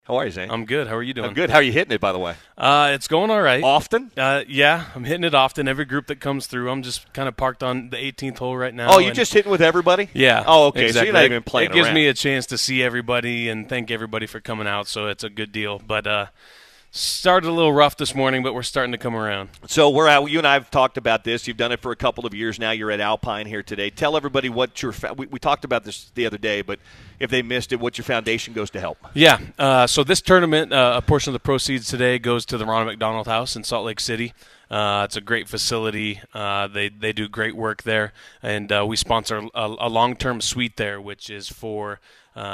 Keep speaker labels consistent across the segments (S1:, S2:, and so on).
S1: How are you, Zane?
S2: I'm good. How are you doing?
S1: I'm good. How are you hitting it, by the way?
S2: It's going all right.
S1: Often?
S2: Yeah, I'm hitting it often. Every group that comes through, I'm just kind of parked on the 18th hole right now.
S1: Oh, you're just hitting with everybody?
S2: Yeah.
S1: Oh, okay.
S2: Exactly.
S1: So you're not even playing
S2: It gives
S1: around.
S2: me a chance to see everybody and thank everybody for coming out, so it's a good deal. But started a little rough this morning, but we're starting to come around.
S1: So we're out. You and I have talked about this. You've done it for a couple of years now. You're at Alpine here today. Tell everybody what your we talked about this the other day, but if they missed it, what your foundation goes to help.
S2: Yeah. So this tournament, a portion of the proceeds today goes to the Ronald McDonald House in Salt Lake City. It's a great facility. They do great work there, and we sponsor a long-term suite there, which is for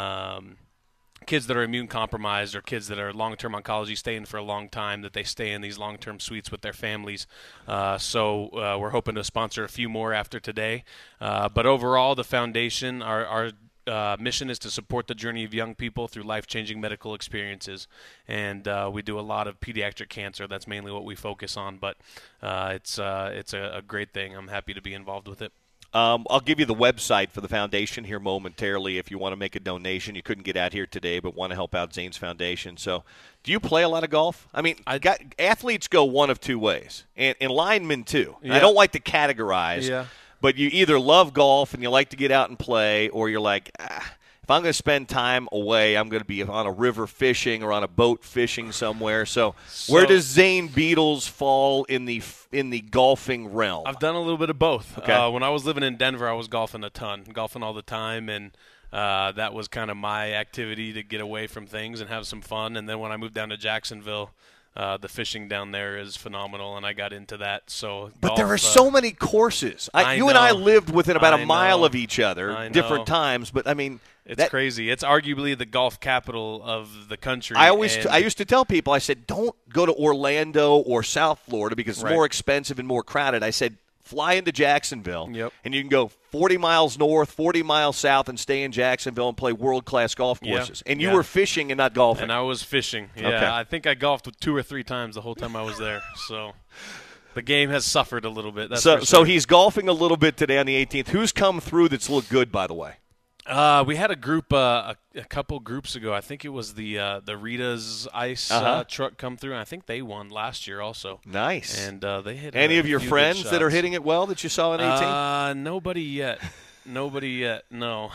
S2: kids that are immune compromised or kids that are long-term oncology staying for a long time, that they stay in these long-term suites with their families. So we're hoping to sponsor a few more after today. But overall, the foundation, our mission is to support the journey of young people through life-changing medical experiences. And we do a lot of pediatric cancer. That's mainly what we focus on. But it's a great thing. I'm happy to be involved with it.
S1: I'll give you the website for the foundation here momentarily if you want to make a donation. You couldn't get out here today but want to help out Zane's Foundation. So do you play a lot of golf? I mean, athletes go one of two ways, and linemen too.
S2: Yeah.
S1: I don't like to categorize, but you either love golf and you like to get out and play, or you're like, if I'm going to spend time away, I'm going to be on a river fishing or on a boat fishing somewhere. So where does Zane Beadles fall in the golfing realm?
S2: I've done a little bit of both.
S1: Okay.
S2: When I was living in Denver, I was golfing a ton, golfing all the time, and that was kind of my activity to get away from things and have some fun. And then when I moved down to Jacksonville, the fishing down there is phenomenal, and I got into that.
S1: But there are so many courses. You and I lived within about a mile of each other, different times. But I mean,
S2: it's crazy. It's arguably the golf capital of the country.
S1: I used to tell people, I said, don't go to Orlando or South Florida because it's more expensive and more crowded. I said, fly into Jacksonville, and you can go 40 miles north, 40 miles south, and stay in Jacksonville and play world-class golf courses. And you were fishing and not golfing.
S2: And I was fishing. Yeah, okay. I think I golfed 2 or 3 times the whole time I was there. So the game has suffered a little bit.
S1: So he's golfing a little bit today on the 18th. Who's come through that's looked good, by the way?
S2: We had a group a couple groups ago. I think it was the Rita's Ice truck come through, and I think they won last year also.
S1: Nice.
S2: And they hit
S1: any of your friends that are hitting it well that you saw in 18?
S2: Nobody yet. Nobody yet. No.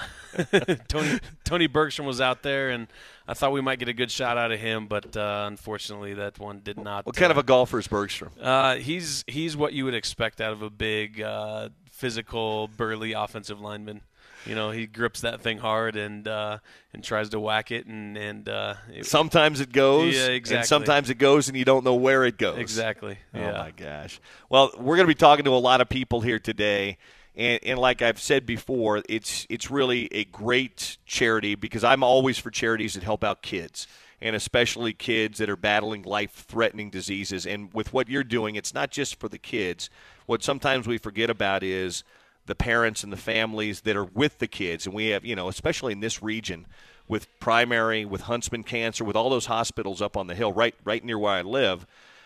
S2: Tony Bergstrom was out there, and I thought we might get a good shot out of him, but unfortunately that one did not.
S1: What kind of a golfer is Bergstrom?
S2: He's what you would expect out of a big, physical, burly offensive lineman. You know, he grips that thing hard and tries to whack it, and
S1: sometimes it goes, and sometimes it goes, and you don't know where it goes.
S2: Exactly.
S1: Yeah. Oh my gosh. Well, we're going to be talking to a lot of people here today, and like I've said before, it's really a great charity because I'm always for charities that help out kids, and especially kids that are battling life-threatening diseases. And with what you're doing, it's not just for the kids. What sometimes we forget about is the parents and the families that are with the kids. And we have, especially in this region with primary, with Huntsman Cancer, with all those hospitals up on the hill right near where I live,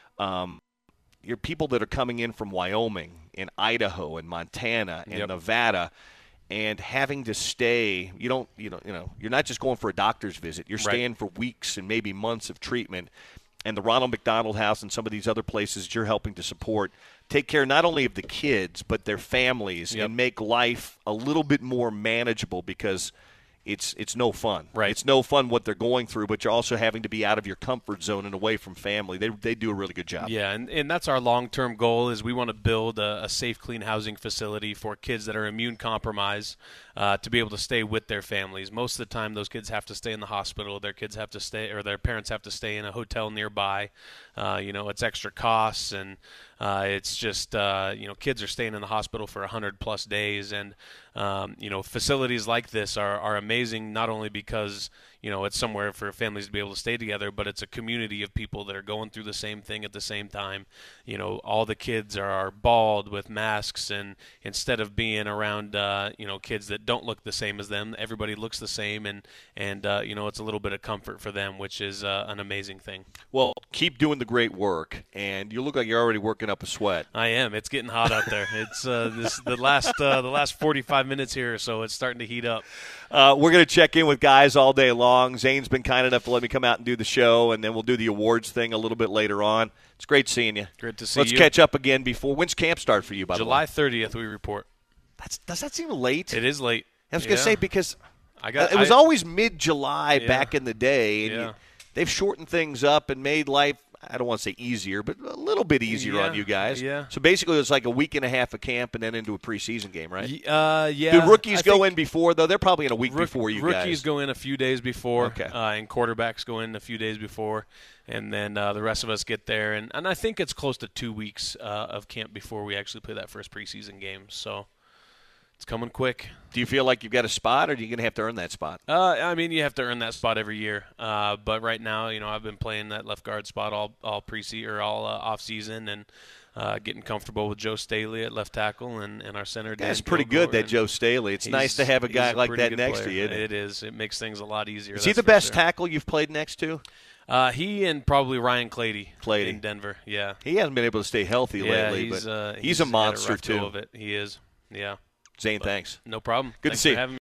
S1: you're people that are coming in from Wyoming and Idaho and Montana and Nevada and having to stay. You're not just going for a doctor's visit. You're staying for weeks and maybe months of treatment. And the Ronald McDonald House and some of these other places that you're helping to support take care not only of the kids but their families and make life a little bit more manageable because it's no fun.
S2: Right.
S1: It's no fun what they're going through, but you're also having to be out of your comfort zone and away from family. They do a really good job.
S2: Yeah, and that's our long-term goal is we want to build a safe, clean housing facility for kids that are immune compromised to be able to stay with their families. Most of the time those kids have to stay in the hospital. Their kids have to stay, or their parents have to stay in a hotel nearby. It's extra costs, and it's just, kids are staying in the hospital for 100-plus days. And, facilities like this are amazing, not only because, it's somewhere for families to be able to stay together, but it's a community of people that are going through the same thing at the same time. All the kids are bald with masks, and instead of being around, kids that don't look the same as them, everybody looks the same, and it's a little bit of comfort for them, which is an amazing thing.
S1: Well, keep doing the great work, and you look like you're already working up a sweat.
S2: I am. It's getting hot out there. It's the last 45 minutes here or so. It's starting to heat up.
S1: We're going to check in with guys all day long. along. Zane's been kind enough to let me come out and do the show, and then we'll do the awards thing a little bit later on. It's great seeing you.
S2: Great to see
S1: Let's
S2: you.
S1: catch up again before. When's camp start for you, by the way?
S2: July 30th, we report.
S1: Does that seem late?
S2: It is late.
S1: I was going to say because it was always mid-July back in the day, and they've shortened things up and made life, I don't want to say easier, but a little bit easier on you guys.
S2: Yeah.
S1: So basically it's like a week and a half of camp and then into a preseason game, right?
S2: Yeah.
S1: Do rookies go in before, though? They're probably in a week before you guys.
S2: Rookies go in a few days before,
S1: Okay.
S2: And quarterbacks go in a few days before, and then the rest of us get there. And I think it's close to 2 weeks of camp before we actually play that first preseason game. So it's coming quick.
S1: Do you feel like you've got a spot, or are you going to have to earn that spot?
S2: I mean, you have to earn that spot every year. But right now, I've been playing that left guard spot all preseason or all off season, and getting comfortable with Joe Staley at left tackle and our center.
S1: That's pretty good, that Joe Staley. It's nice to have a guy like that next to you. Isn't it?
S2: It is. It makes things a lot easier.
S1: Is he the best tackle you've played next to?
S2: He and probably Ryan Clady in Denver. Yeah,
S1: he hasn't been able to stay healthy lately, but he's a monster
S2: had a rough go
S1: too.
S2: of it. He is. Yeah.
S1: Zane, thanks.
S2: No problem.
S1: Good
S2: Thanks
S1: to see
S2: for
S1: you.
S2: having me.